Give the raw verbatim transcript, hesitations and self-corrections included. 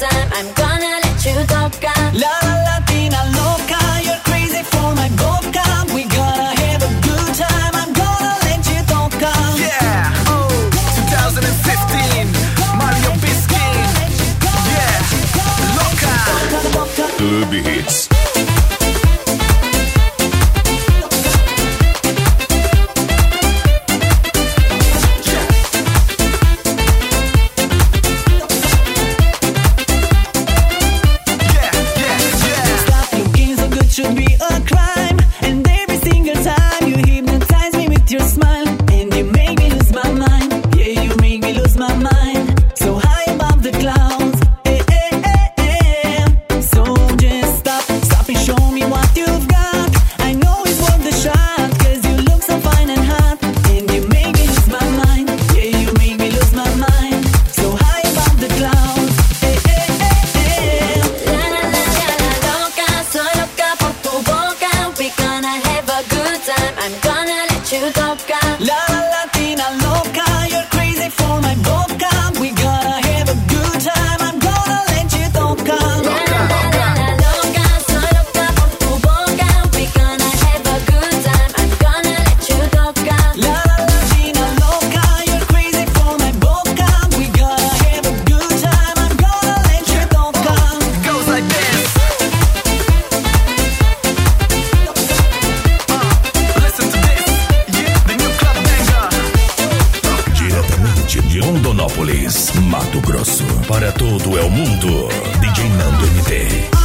time, I'm gonna let you toca. La la Latina loca, you're crazy for my boca. We gonna have a good time, I'm gonna let you toca. Yeah, oh, twenty fifteen, Mario Biskin. Yeah, loca. Club Hits. Should be a crime, and every single time you hypnotize me with your smile, and you make me lose my mind. Yeah, you make me lose my mind. So high above the clouds, eh, eh, eh, eh. So just stop, stop and show me what you've got. I know it's worth the shot, cause you look so fine and hot, and you make me lose my mind. Yeah, you make me lose my mind. So high above the clouds, eh, eh, eh, eh. La la la la la loca, soy loca por tu boca. We gonna have a good time, I'm gonna let you toca. La la Latina loca, you're crazy for my boca. We gonna have a good time, I'm gonna let you toca. La la la la la loca, soy loca por tu boca. We gonna have a good time, I'm gonna let you toca. La la Latina loca, you're crazy for my boca. We gonna have a good time, I'm gonna let you toca. Goes like this. Listen to this, yeah, the new club banger. Diretamente de Rondonópolis, Mato Grosso, para todo é o mundo. D J Nando M T.